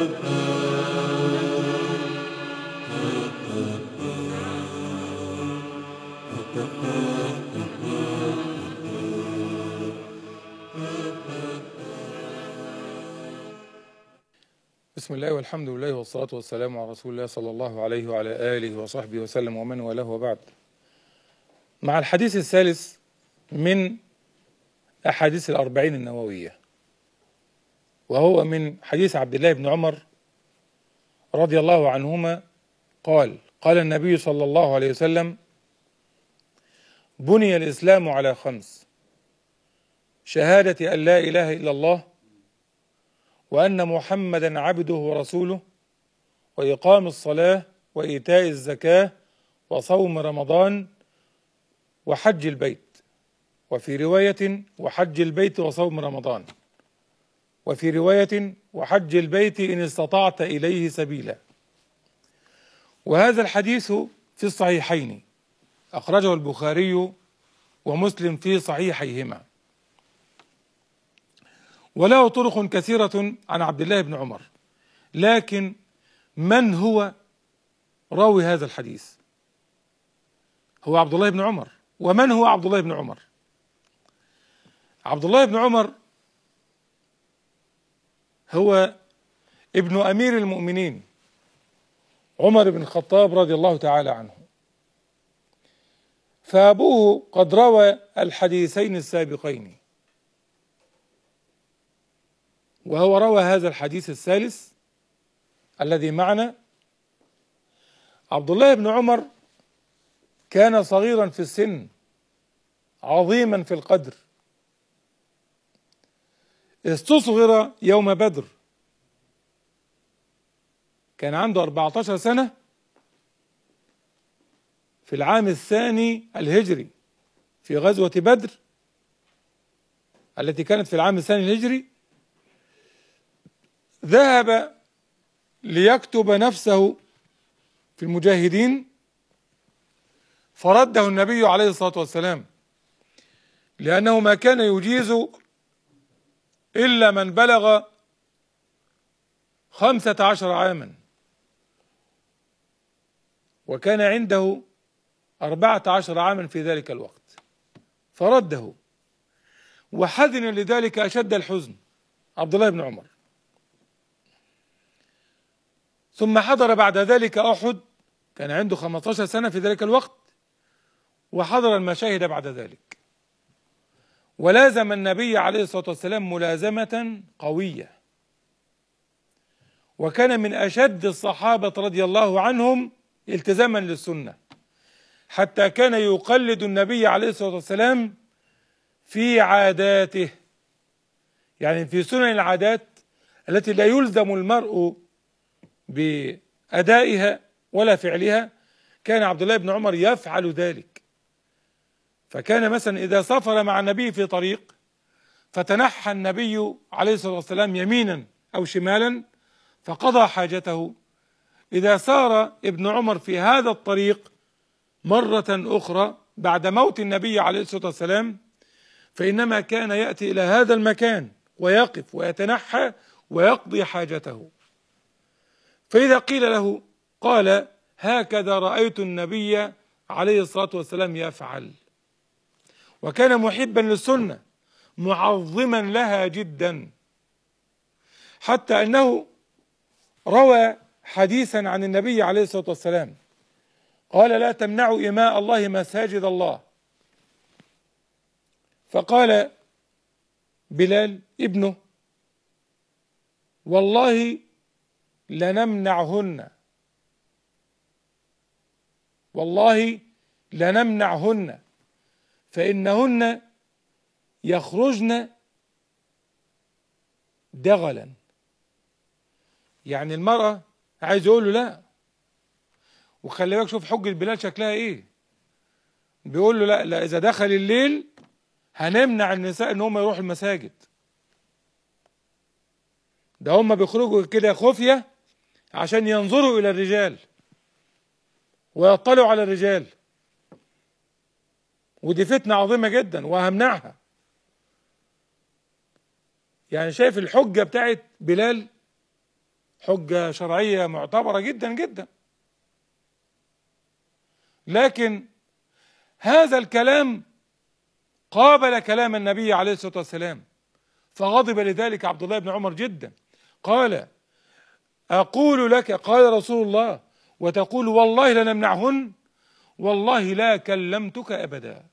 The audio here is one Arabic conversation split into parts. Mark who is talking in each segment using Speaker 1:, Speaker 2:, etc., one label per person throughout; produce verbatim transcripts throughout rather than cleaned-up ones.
Speaker 1: بسم الله والحمد لله والصلاة والسلام على رسول الله صلى الله عليه وعلى آله وصحبه وسلم ومن والاه وبعد. مع الحديث الثالث من أحاديث الأربعين النووية، وهو من حديث عبد الله بن عمر رضي الله عنهما قال: قال النبي صلى الله عليه وسلم: بني الإسلام على خمس: شهادة أن لا إله إلا الله، وأن محمدا عبده ورسوله، وإقام الصلاة، وإيتاء الزكاة، وصوم رمضان، وحج البيت. وفي رواية: وحج البيت وصوم رمضان. وفي رواية: وحج البيت إن استطعت إليه سبيلا. وهذا الحديث في الصحيحين، أخرجه البخاري ومسلم في صحيحيهما، وله طرق كثيرة عن عبد الله بن عمر. لكن من هو راوي هذا الحديث؟ هو عبد الله بن عمر. ومن هو عبد الله بن عمر؟ عبد الله بن عمر هو ابن أمير المؤمنين عمر بن الخطاب رضي الله تعالى عنه، فأبوه قد روى الحديثين السابقين، وهو روى هذا الحديث الثالث الذي معنا. عبد الله بن عمر كان صغيرا في السن، عظيما في القدر، استصغر يوم بدر، كان عنده أربعة عشر سنة في العام الثاني الهجري في غزوة بدر التي كانت في العام الثاني الهجري. ذهب ليكتب نفسه في المجاهدين، فرده النبي عليه الصلاة والسلام، لأنه ما كان يجيز إلا من بلغ خمسة عشر عاما، وكان عنده أربعة عشر عاما في ذلك الوقت، فرده، وحزن لذلك أشد الحزن عبد الله بن عمر. ثم حضر بعد ذلك أحد، كان عنده خمسة عشر سنة في ذلك الوقت، وحضر المشاهد بعد ذلك، ولازم النبي عليه الصلاة والسلام ملازمة قوية، وكان من أشد الصحابة رضي الله عنهم التزاما للسنة، حتى كان يقلد النبي عليه الصلاة والسلام في عاداته، يعني في سنن العادات التي لا يلزم المرء بأدائها ولا فعلها، كان عبد الله بن عمر يفعل ذلك. فكان مثلا إذا سافر مع النبي في طريق، فتنحى النبي عليه الصلاة والسلام يمينا أو شمالا فقضى حاجته، إذا سار ابن عمر في هذا الطريق مرة أخرى بعد موت النبي عليه الصلاة والسلام، فإنما كان يأتي إلى هذا المكان ويقف ويتنحى ويقضي حاجته. فإذا قيل له قال: هكذا رأيت النبي عليه الصلاة والسلام يفعل. وكان محبا للسنة معظما لها جدا، حتى أنه روى حديثا عن النبي عليه الصلاة والسلام قال: لا تمنعوا إماء الله مساجد الله. فقال بلال ابنه: والله لنمنعهن، والله لنمنعهن، فإنهن يخرجن دغلا. يعني المرأة عايز يقول له لا، وخلي بالك شوف حجة بلال شكلها ايه، بيقول له لا لا، إذا دخل الليل هنمنع النساء ان هم يروحوا المساجد، ده هم بيخرجوا كده خفية عشان ينظروا إلى الرجال ويطلعوا على الرجال، ودي فتنة عظيمة جدا وهمنعها. يعني شايف الحجة بتاعت بلال، حجة شرعية معتبرة جدا جدا. لكن هذا الكلام قابل كلام النبي عليه الصلاة والسلام، فغضب لذلك عبد الله بن عمر جدا. قال: أقول لك قال رسول الله وتقول والله لنمنعهن، والله لا كلمتك أبدا،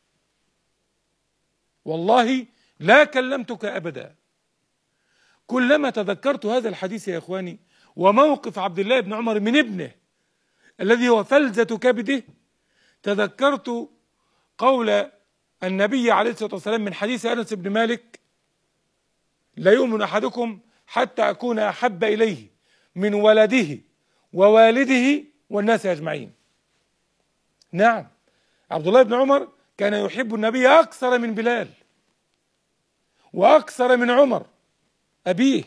Speaker 1: والله لا كلمتك أبدا. كلما تذكرت هذا الحديث يا إخواني وموقف عبد الله بن عمر من ابنه الذي هو فلذة كبده، تذكرت قول النبي عليه الصلاة والسلام من حديث أنس بن مالك: لا يؤمن أحدكم حتى أكون أحب إليه من ولده ووالده والناس أجمعين. نعم، عبد الله بن عمر كان يحب النبي أكثر من بلال وأكثر من عمر أبيه،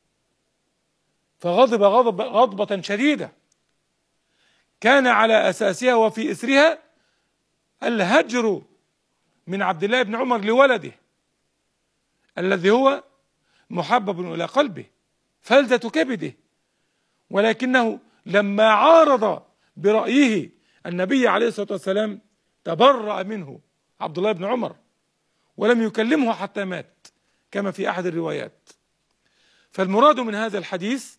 Speaker 1: فغضب غضب غضبة شديدة كان على أساسها وفي إثرها الهجر من عبد الله بن عمر لولده الذي هو محبب إلى قلبه فلذة كبده، ولكنه لما عارض برأيه النبي عليه الصلاة والسلام تبرأ منه عبد الله بن عمر ولم يكلمه حتى مات كما في أحد الروايات. فالمراد من هذا الحديث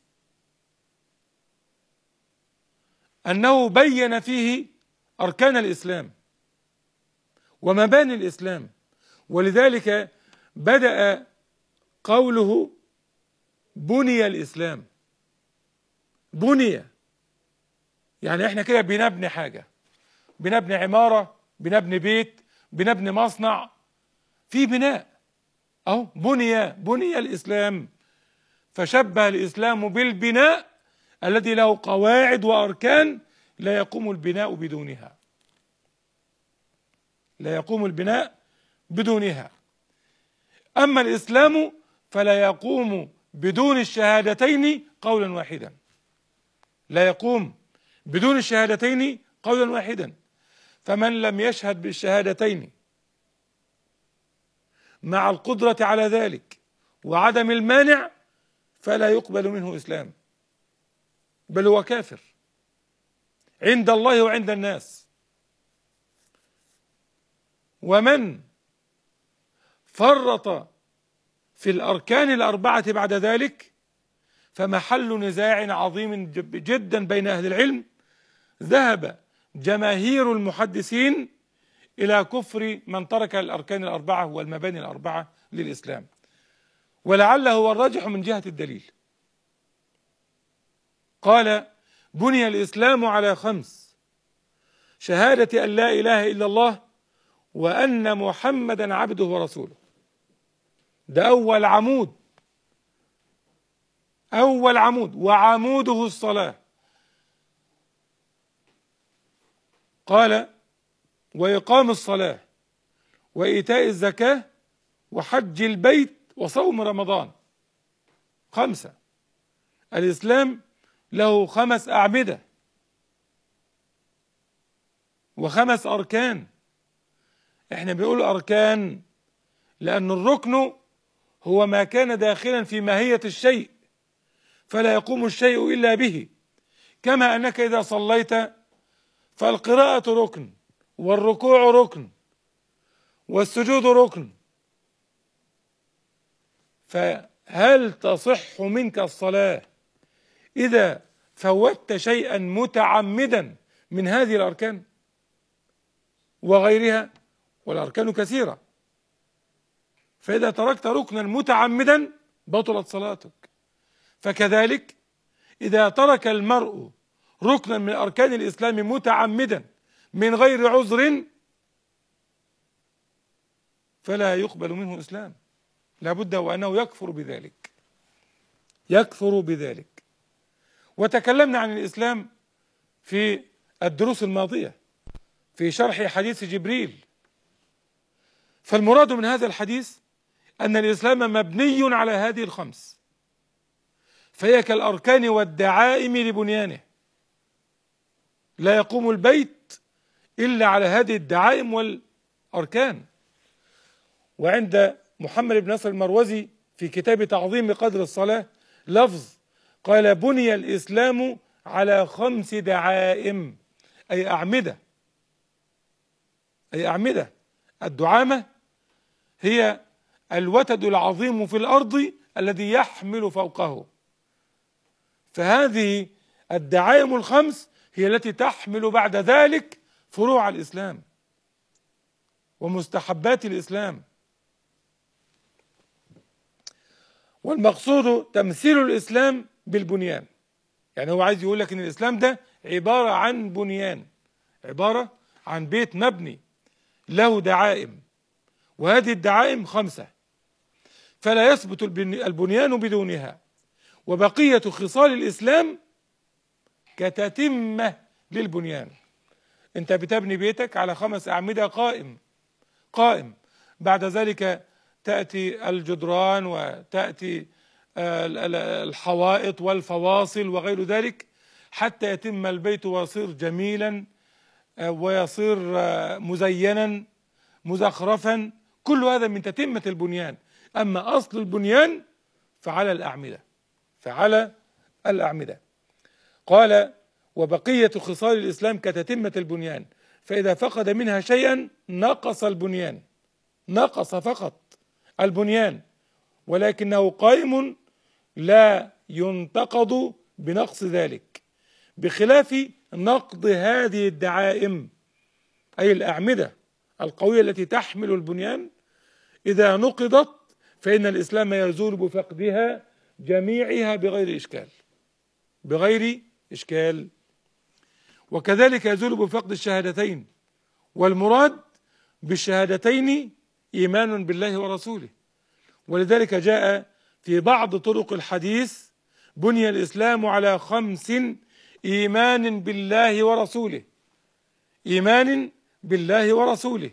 Speaker 1: أنه بين فيه أركان الإسلام ومباني الإسلام، ولذلك بدأ قوله بني الإسلام. بني يعني احنا كده بنبني حاجة، بنبني عمارة، بنبني بيت، بنبني مصنع، في بناء اهو. بني بني الإسلام، فشبه الإسلام بالبناء الذي له قواعد وأركان لا يقوم البناء بدونها، لا يقوم البناء بدونها. أما الإسلام فلا يقوم بدون الشهادتين قولا واحدا، لا يقوم بدون الشهادتين قولا واحدا. فمن لم يشهد بالشهادتين مع القدرة على ذلك وعدم المانع فلا يقبل منه إسلام، بل هو كافر عند الله وعند الناس. ومن فرط في الأركان الأربعة بعد ذلك فمحل نزاع عظيم جدا بين أهل العلم. ذهب جماهير المحدثين إلى كفر من ترك الأركان الأربعة والمباني الأربعة للإسلام، ولعله هو الراجح من جهة الدليل. قال: بني الإسلام على خمس: شهادة أن لا إله إلا الله وأن محمدا عبده ورسوله. ده أول عمود، أول عمود، وعموده الصلاة. قال: وإقام الصلاة وإيتاء الزكاة وحج البيت وصوم رمضان. خمسة. الإسلام له خمس أعمدة وخمس أركان. احنا بنقول أركان لأن الركن هو ما كان داخلا في ماهية الشيء فلا يقوم الشيء إلا به، كما أنك إذا صليت فالقراءة ركن والركوع ركن والسجود ركن. فهل تصح منك الصلاة إذا فوتت شيئا متعمدا من هذه الأركان وغيرها؟ والأركان كثيرة، فإذا تركت ركنا متعمدا بطلت صلاتك. فكذلك إذا ترك المرء ركنا من أركان الإسلام متعمدا من غير عذر فلا يقبل منه إسلام، لابد وأنه يكفر بذلك، يكفر بذلك. وتكلمنا عن الإسلام في الدروس الماضية في شرح حديث جبريل. فالمراد من هذا الحديث أن الإسلام مبني على هذه الخمس، فهي كالأركان والدعائم لبنيانه، لا يقوم البيت إلا على هذه الدعائم والأركان. وعند محمد بن نصر المروزي في كتاب تعظيم قدر الصلاة لفظ قال بني الإسلام على خمس دعائم، أي أعمدة، أي أعمدة. الدعامة هي الوتد العظيم في الأرض الذي يحمل فوقه، فهذه الدعائم الخمس هي التي تحمل بعد ذلك فروع الإسلام ومستحبات الإسلام. والمقصود تمثيل الإسلام بالبنيان، يعني هو عايز يقول لك إن الإسلام ده عبارة عن بنيان، عبارة عن بيت مبني له دعائم، وهذه الدعائم خمسة، فلا يثبت البنيان بدونها. وبقية خصال الإسلام كتتمة للبنيان. أنت بتبني بيتك على خمس أعمدة قائم قائم، بعد ذلك تأتي الجدران وتأتي الحوائط والفواصل وغير ذلك حتى يتم البيت ويصير جميلا ويصير مزينا مزخرفا، كل هذا من تتمة البنيان. أما أصل البنيان فعلى الأعمدة، فعلى الأعمدة. قال وبقية خصال الإسلام كتتمة البنيان، فإذا فقد منها شيئا نقص البنيان، نقص فقط البنيان، ولكنه قائم لا ينتقض بنقص ذلك، بخلاف نقض هذه الدعائم أي الأعمدة القوية التي تحمل البنيان. إذا نقضت فإن الإسلام يزول بفقدها جميعها بغير إشكال، بغير إشكال. وكذلك يزول بفقد الشهادتين، والمراد بالشهادتين إيمان بالله ورسوله. ولذلك جاء في بعض طرق الحديث بني الإسلام على خمس: إيمان بالله ورسوله، إيمان بالله ورسوله،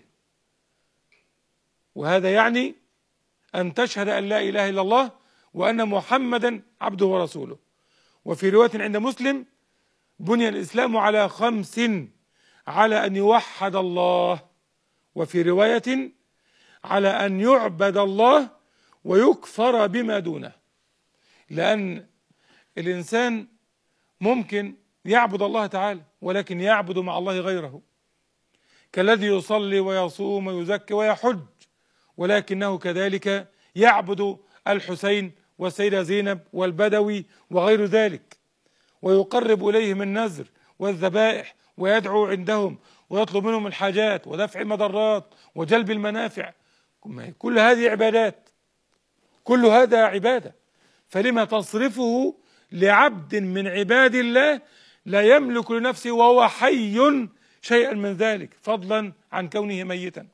Speaker 1: وهذا يعني أن تشهد أن لا إله إلا الله وأن محمدا عبده ورسوله. وفي رواية عند مسلم بني الإسلام على خمس: على أن يوحد الله، وفي رواية على أن يعبد الله ويكفر بما دونه. لأن الإنسان ممكن يعبد الله تعالى ولكن يعبد مع الله غيره، كالذي يصلي ويصوم ويزكي ويحج ولكنه كذلك يعبد الحسين والسيدة زينب والبدوي وغير ذلك، ويقرب إليهم النذر والذبائح ويدعو عندهم ويطلب منهم الحاجات ودفع المضرات وجلب المنافع. كل هذه عبادات، كل هذا عبادة، فلما تصرفه لعبد من عباد الله لا يملك لنفسه وهو حي شيئا من ذلك، فضلا عن كونه ميتا.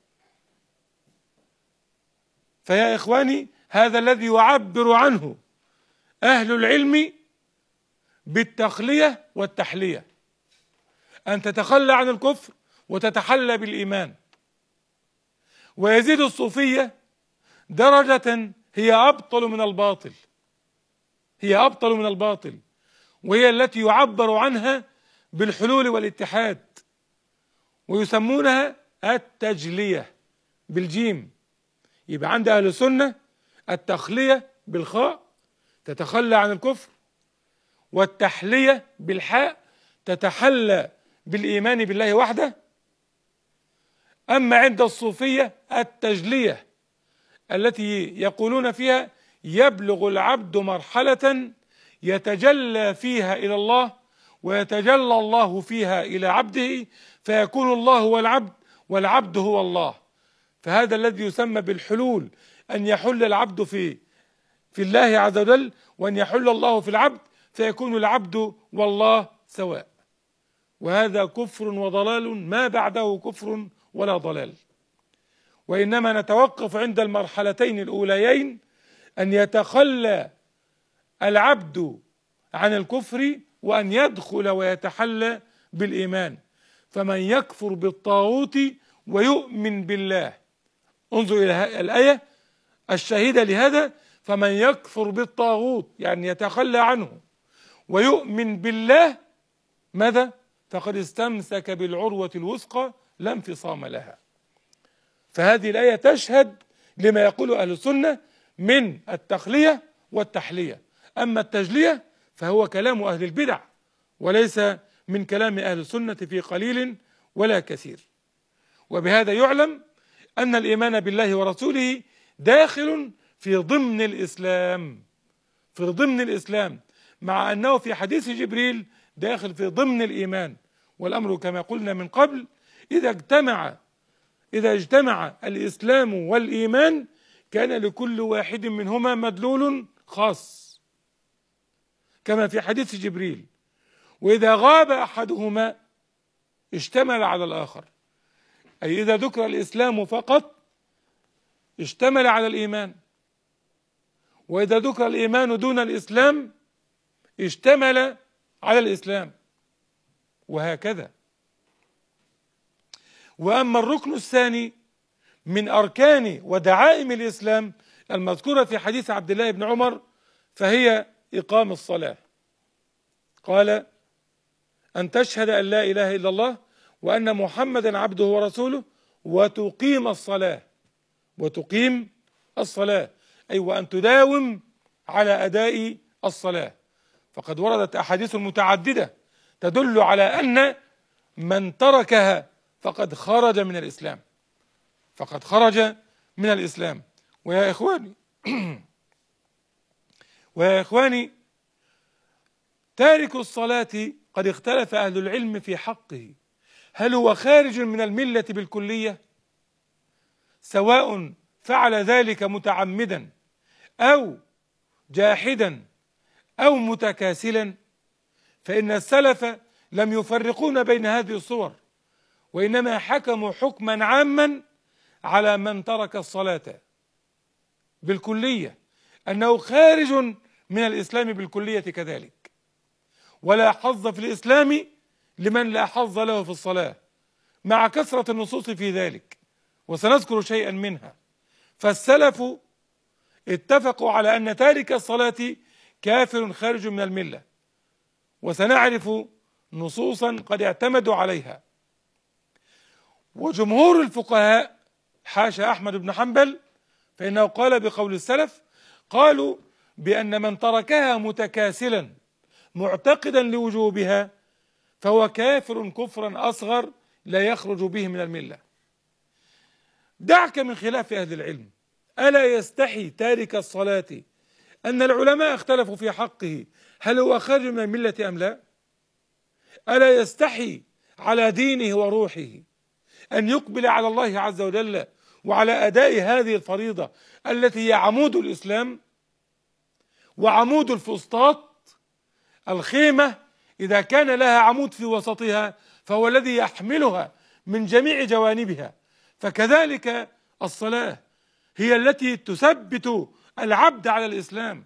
Speaker 1: فيا إخواني، هذا الذي يعبر عنه أهل العلم بالتخلية والتحلية، أن تتخلى عن الكفر وتتحلى بالإيمان. ويزيد الصوفية درجة هي أبطل من الباطل، هي أبطل من الباطل، وهي التي يعبر عنها بالحلول والاتحاد، ويسمونها التجلية بالجيم. يبقى عند أهل السنة التخلية بالخاء تتخلى عن الكفر، والتحلية بالحاء تتحلى بالإيمان بالله وحده. أما عند الصوفية التجلية التي يقولون فيها يبلغ العبد مرحلة يتجلى فيها إلى الله ويتجلى الله فيها إلى عبده، فيكون الله هو العبد والعبد هو الله. فهذا الذي يسمى بالحلول، أن يحل العبد في في الله عز وجل وأن يحل الله في العبد، فيكون العبد والله سواء. وهذا كفر وضلال ما بعده كفر ولا ضلال. وإنما نتوقف عند المرحلتين الأوليين، أن يتخلى العبد عن الكفر وأن يدخل ويتحلى بالإيمان. فمن يكفر بالطاغوت ويؤمن بالله، انظر إلى الآية الشهيدة لهذا، فمن يكفر بالطاغوت يعني يتخلى عنه ويؤمن بالله، ماذا؟ فقد استمسك بالعروة الوثقى لا انفصام لها. فهذه الآية تشهد لما يقوله أهل السنة من التخلية والتحلية. أما التجلية فهو كلام أهل البدع وليس من كلام أهل السنة في قليل ولا كثير. وبهذا يعلم أن الإيمان بالله ورسوله داخل في ضمن الإسلام، في ضمن الإسلام، مع أنه في حديث جبريل داخل في ضمن الإيمان. والأمر كما قلنا من قبل إذا اجتمع إذا اجتمع الإسلام والإيمان كان لكل واحد منهما مدلول خاص كما في حديث جبريل، وإذا غاب أحدهما اشتمل على الآخر، أي إذا ذكر الإسلام فقط اشتمل على الإيمان، وإذا ذكر الإيمان دون الإسلام اشتمل على الإسلام، وهكذا. وأما الركن الثاني من أركان ودعائم الإسلام المذكورة في حديث عبد الله بن عمر فهي إقام الصلاة. قال: أن تشهد أن لا إله إلا الله وأن محمدا عبده ورسوله وتقيم الصلاة، وتقيم الصلاة أي وأن تداوم على أداء الصلاة. فقد وردت أحاديث متعددة تدل على أن من تركها فقد خرج من الإسلام، فقد خرج من الإسلام. ويا إخواني ويا إخواني تارك الصلاة قد اختلف أهل العلم في حقه، هل هو خارج من الملة بالكلية سواء فعل ذلك متعمدا أو جاحدا أو متكاسلا؟ فإن السلف لم يفرقون بين هذه الصور، وإنما حكموا حكما عاما على من ترك الصلاة بالكلية أنه خارج من الإسلام بالكلية كذلك، ولا حظ في الإسلام لمن لا حظ له في الصلاة، مع كثرة النصوص في ذلك، وسنذكر شيئا منها. فالسلف اتفقوا على أن تارك الصلاة كافر خارج من الملة، وسنعرف نصوصا قد اعتمدوا عليها. وجمهور الفقهاء حاشا أحمد بن حنبل فإنه قال بقول السلف، قالوا بأن من تركها متكاسلا معتقدا لوجوبها فهو كافر كفرا أصغر لا يخرج به من الملة. دعك من خلاف أهل العلم، ألا يستحي تارك الصلاة أن العلماء اختلفوا في حقه هل هو خارج من الملة أم لا؟ ألا يستحي على دينه وروحه أن يقبل على الله عز وجل وعلى أداء هذه الفريضة التي هي عمود الإسلام وعمود الفسطاط؟ الخيمة إذا كان لها عمود في وسطها فهو الذي يحملها من جميع جوانبها، فكذلك الصلاة هي التي تثبت العبد على الإسلام.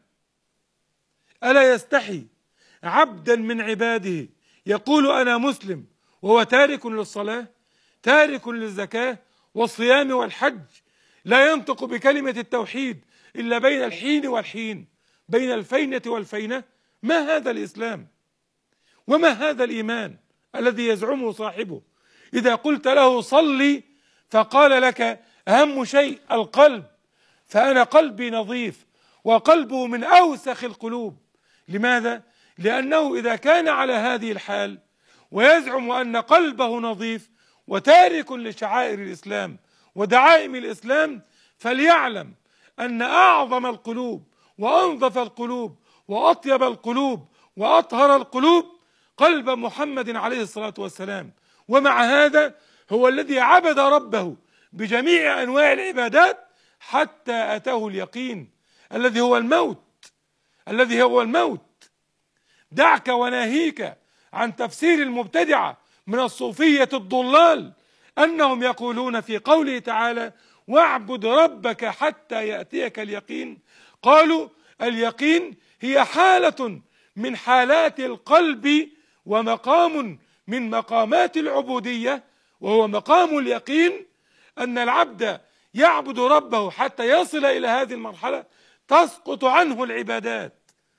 Speaker 1: ألا يستحي عبدا من عباده يقول أنا مسلم وهو تارك للصلاة، تارك للزكاة والصيام والحج، لا ينطق بكلمة التوحيد إلا بين الحين والحين، بين الفينة والفينة؟ ما هذا الإسلام؟ وما هذا الإيمان الذي يزعمه صاحبه؟ إذا قلت له صلي فقال لك أهم شيء القلب، فأنا قلبي نظيف، وقلبه من أوسخ القلوب. لماذا؟ لأنه إذا كان على هذه الحال ويزعم أن قلبه نظيف وتارك لشعائر الإسلام ودعائم الإسلام، فليعلم أن أعظم القلوب وأنظف القلوب وأطيب القلوب وأطهر القلوب قلب محمد عليه الصلاة والسلام. ومع هذا هو الذي عبد ربه بجميع أنواع العبادات حتى أتاه اليقين الذي هو الموت، الذي هو الموت. دعك وناهيك عن تفسير المبتدعة من الصوفية الضلال أنهم يقولون في قوله تعالى واعبد ربك حتى يأتيك اليقين، قالوا اليقين هي حالة من حالات القلب ومقام من مقامات العبودية، وهو مقام اليقين، أن العبد يعبد ربه حتى يصل إلى هذه المرحلة تسقط عنه العبادات.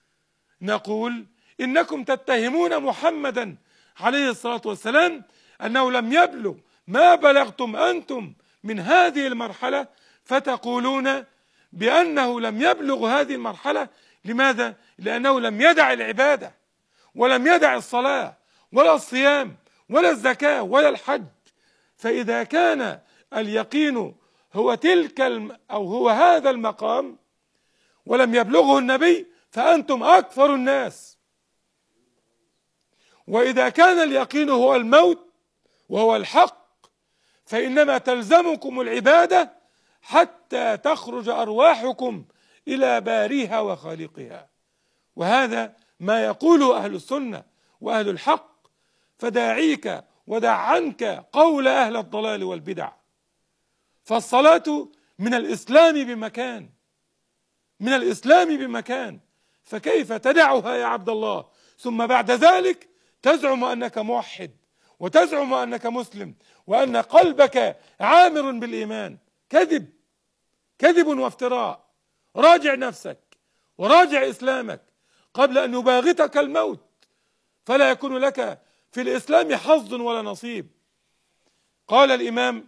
Speaker 1: نقول إنكم تتهمون محمدا عليه الصلاة والسلام أنه لم يبلغ ما بلغتم أنتم من هذه المرحلة، فتقولون بأنه لم يبلغ هذه المرحلة لماذا؟ لأنه لم يدع العبادة، ولم يدع الصلاة ولا الصيام ولا الزكاة ولا الحج. فإذا كان اليقين هو تلك الم أو هو هذا المقام ولم يبلغه النبي فأنتم أكثر الناس. وإذا كان اليقين هو الموت وهو الحق فإنما تلزمكم العبادة حتى تخرج أرواحكم إلى باريها وخالقها. وهذا ما يقوله أهل السنة وأهل الحق. فداعيك ودع عنك قول أهل الضلال والبدع. فالصلاة من الإسلام بمكان، من الإسلام بمكان، فكيف تدعها يا عبد الله ثم بعد ذلك تزعم أنك موحد وتزعم أنك مسلم وأن قلبك عامر بالإيمان؟ كذب، كذب وافتراء. راجع نفسك وراجع إسلامك قبل أن يباغتك الموت، فلا يكون لك في الإسلام حظ ولا نصيب. قال الإمام: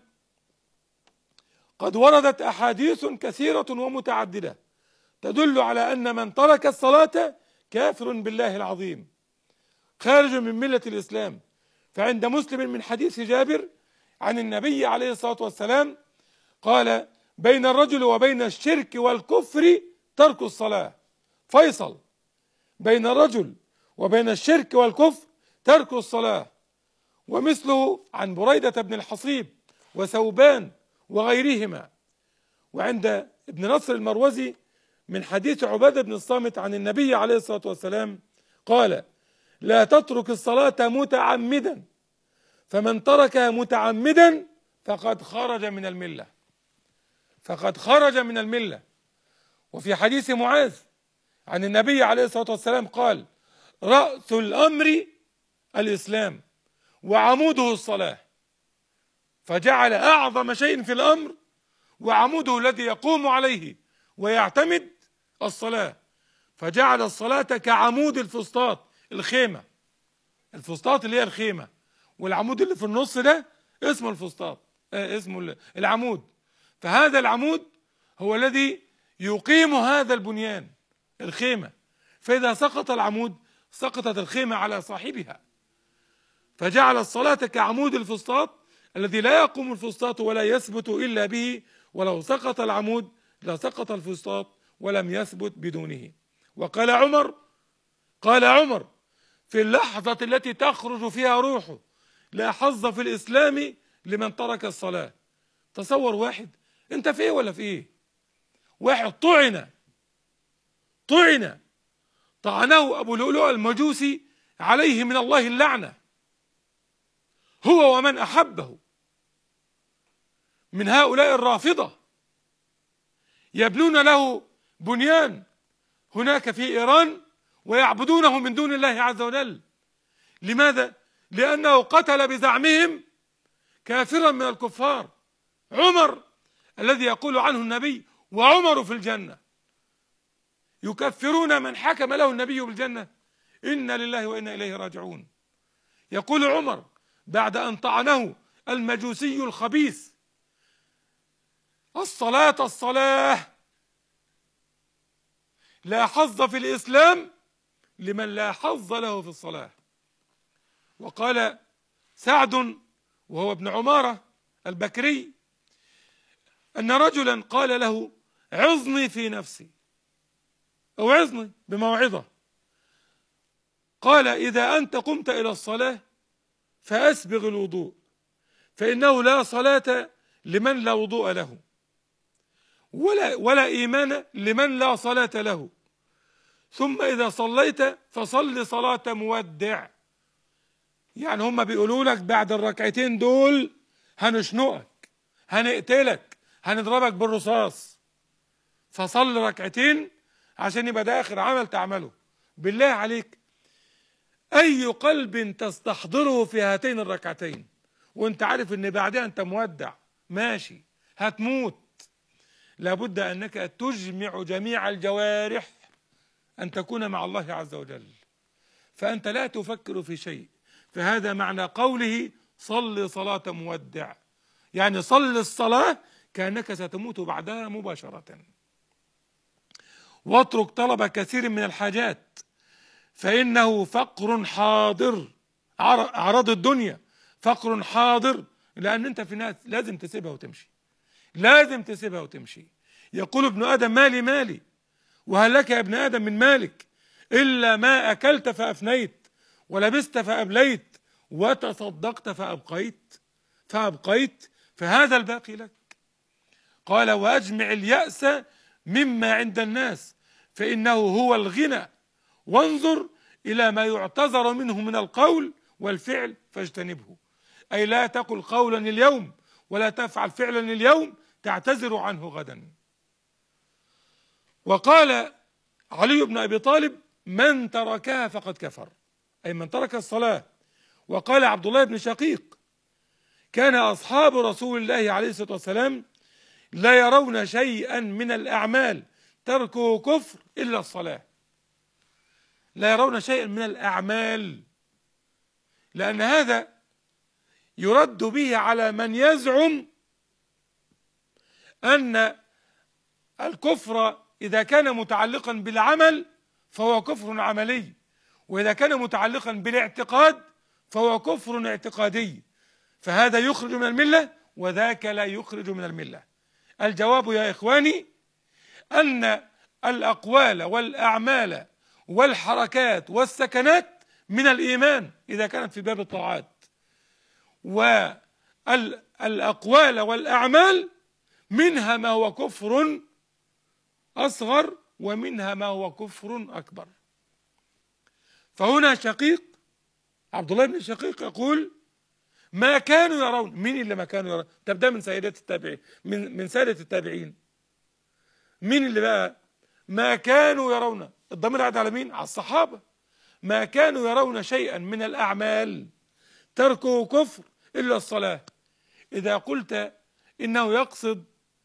Speaker 1: قد وردت أحاديث كثيرة ومتعددة تدل على أن من ترك الصلاة كافر بالله العظيم خارج من ملة الإسلام. فعند مسلم من حديث جابر عن النبي عليه الصلاة والسلام قال: بين الرجل وبين الشرك والكفر ترك الصلاة. فيصل بين الرجل وبين الشرك والكفر ترك الصلاة. ومثله عن بريدة بن الحصيب وثوبان وغيرهما. وعند ابن نصر المروزي من حديث عبادة بن الصامت عن النبي عليه الصلاة والسلام قال: لا تترك الصلاة متعمدا، فمن تركها متعمدا فقد خرج من الملة، فقد خرج من الملة. وفي حديث معاذ عن النبي عليه الصلاة والسلام قال: رأس الأمر الإسلام وعموده الصلاة. فجعل أعظم شيء في الأمر وعموده الذي يقوم عليه ويعتمد الصلاة، فجعل الصلاة كعمود الفسطاط، الخيمة. الفسطاط اللي هي الخيمة، والعمود اللي في النص ده اسمه الفسطاط، آه اسمه العمود. فهذا العمود هو الذي يقيم هذا البنيان، الخيمة. فإذا سقط العمود سقطت الخيمة على صاحبها. فجعل الصلاة كعمود الفسطاط الذي لا يقوم الفسطاط ولا يثبت إلا به، ولو سقط العمود لسقط الفسطاط ولم يثبت بدونه. وقال عمر قال عمر في اللحظة التي تخرج فيها روحه: لا حظ في الإسلام لمن ترك الصلاة. تصور واحد، انت في ايه ولا في ايه؟ واحد طعن طعن طعنه أبو لؤلؤ المجوسي عليه من الله اللعنة، هو ومن أحبه من هؤلاء الرافضة، يبنون له بنيان هناك في إيران ويعبدونه من دون الله عز وجل. لماذا؟ لأنه قتل بزعمهم كافرا من الكفار، عمر الذي يقول عنه النبي: وعمر في الجنة. يكفرون من حكم له النبي بالجنة. إنا لله وإنا إليه راجعون. يقول عمر بعد أن طعنه المجوسي الخبيث: الصلاة الصلاة، لا حظ في الإسلام لمن لا حظ له في الصلاة. وقال سعد وهو ابن عمارة البكري أن رجلا قال له: عظني في نفسي، أو عظني بموعظة. قال: إذا أنت قمت إلى الصلاة فأسبغ الوضوء، فإنه لا صلاة لمن لا وضوء له، ولا, ولا إيمان لمن لا صلاة له. ثم إذا صليت فصل صلاة مودع. يعني هم بيقولوا لك بعد الركعتين دول هنشنقك، هنقتلك، هنضربك بالرصاص، فصل ركعتين عشان يبقى ده آخر عمل تعمله. بالله عليك، أي قلب تستحضره في هاتين الركعتين وانت عارف ان بعدها انت مودع ماشي هتموت؟ لابد أنك تجمع جميع الجوارح أن تكون مع الله عز وجل، فأنت لا تفكر في شيء. فهذا معنى قوله: صل صلاة مودع، يعني صل الصلاة كأنك ستموت بعدها مباشرة. واترك طلب كثير من الحاجات فإنه فقر حاضر. أعراض الدنيا فقر حاضر، لأن أنت في ناس لازم تسيبها وتمشي، لازم تسيبها وتمشي. يقول ابن آدم مالي مالي، وهل لك يا ابن آدم من مالك إلا ما أكلت فأفنيت، ولبست فأبليت، وتصدقت فأبقيت فأبقيت فهذا الباقي لك. قال وأجمع اليأس مما عند الناس فإنه هو الغنى، وانظر إلى ما يعتذر منه من القول والفعل فاجتنبه. أي لا تقل قولا اليوم ولا تفعل فعلا اليوم تعتذر عنه غدا. وقال علي بن أبي طالب من تركها فقد كفر، أي من ترك الصلاة. وقال عبد الله بن شقيق كان أصحاب رسول الله عليه الصلاة والسلام لا يرون شيئا من الأعمال تركه كفر إلا الصلاة. لا يرون شيئا من الأعمال، لأن هذا يرد به على من يزعم أن الكفر إذا كان متعلقا بالعمل فهو كفر عملي، وإذا كان متعلقا بالاعتقاد فهو كفر اعتقادي، فهذا يخرج من الملة وذاك لا يخرج من الملة. الجواب يا إخواني أن الأقوال والأعمال والحركات والسكنات من الإيمان إذا كانت في باب الطاعات، والأقوال والأعمال منها ما هو كفر أصغر ومنها ما هو كفر أكبر. فهنا شقيق عبد الله بن شقيق يقول ما كانوا يرون. مين اللي ما كانوا يرون؟ تبدأ من سيدات التابعين، من من سادة التابعين. مين اللي بقى ما كانوا يرون؟ الضمير قاعد على مين؟ على الصحابة. ما كانوا يرون شيئا من الأعمال تركه كفر إلا الصلاة. إذا قلت إنه يقصد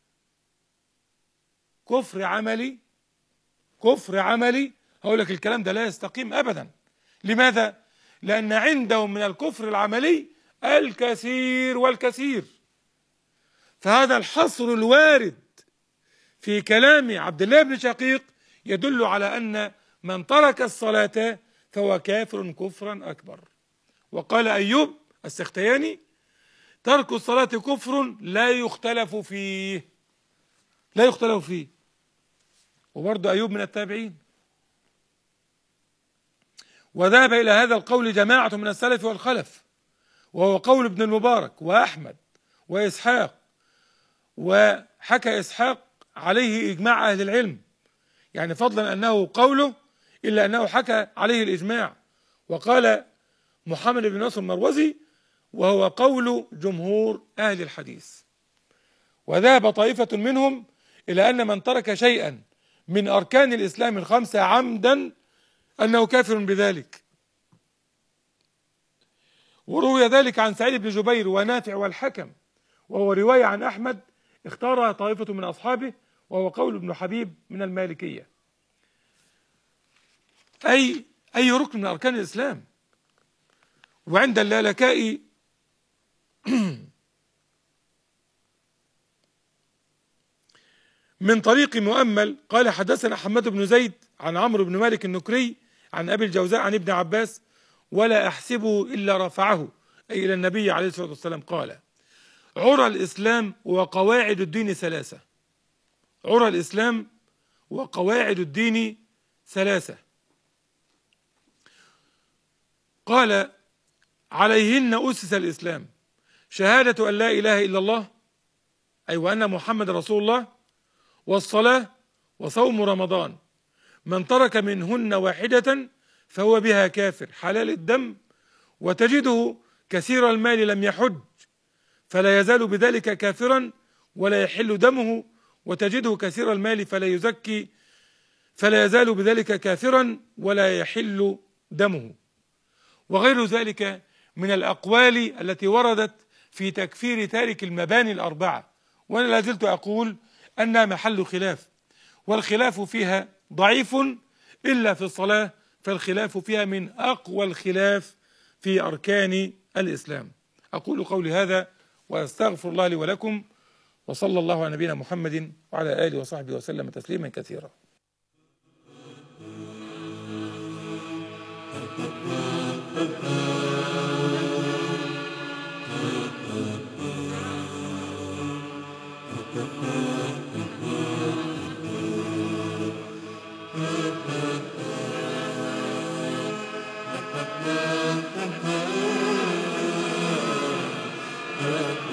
Speaker 1: كفر عملي كفر عملي هقول لك الكلام ده لا يستقيم أبدا. لماذا؟ لأن عندهم من الكفر العملي الكثير والكثير. فهذا الحصر الوارد في كلام عبد الله بن شقيق يدل على أن من ترك الصلاة فهو كافر كفرا أكبر. وقال أيوب السختياني ترك الصلاة كفر لا يختلف فيه، لا يختلف فيه. وبرضه أيوب من التابعين. وذهب إلى هذا القول جماعة من السلف والخلف، وهو قول ابن المبارك وأحمد وإسحاق. وحكى إسحاق عليه إجماع أهل العلم، يعني فضلا أنه قوله إلا أنه حكى عليه الإجماع. وقال محمد بن نصر المروزي وهو قول جمهور أهل الحديث. وذهب طائفة منهم إلى أن من ترك شيئا من أركان الإسلام الخمسة عمدا أنه كافر بذلك. وروي ذلك عن سعيد بن جبير ونافع والحكم، وهو رواية عن أحمد اختارها طائفة من أصحابه، وهو قول ابن حبيب من المالكية. أي أي ركن من أركان الإسلام. وعند اللالكائي من طريق مؤمل قال حدثنا حماد بن زيد عن عمرو بن مالك النكري عن أبي الجوزاء عن ابن عباس ولا أحسبه إلا رفعه أي إلى النبي عليه الصلاة والسلام قال عرى الإسلام وقواعد الدين ثلاثة. عرى الإسلام وقواعد الدين ثلاثة. قال عليهن أسس الإسلام شهادة أن لا إله إلا الله أي وأن محمد رسول الله، والصلاة، وصوم رمضان. من ترك منهن واحدة فهو بها كافر حلال الدم. وتجده كثير المال لم يحج فلا يزال بذلك كافرا ولا يحل دمه، وتجده كثير المال فلا يزكي فلا يزال بذلك كافرا ولا يحل دمه. وغير ذلك من الأقوال التي وردت في تكفير تارك المباني الأربعة، وأنا لا زلت أقول أنها محل خلاف، والخلاف فيها ضعيف إلا في الصلاة، فالخلاف فيها من أقوى الخلاف في أركان الإسلام. أقول قولي هذا وأستغفر الله لي ولكم، وصلى الله على نبينا محمد وعلى آله وصحبه وسلم تسليما كثيرا.
Speaker 2: Uh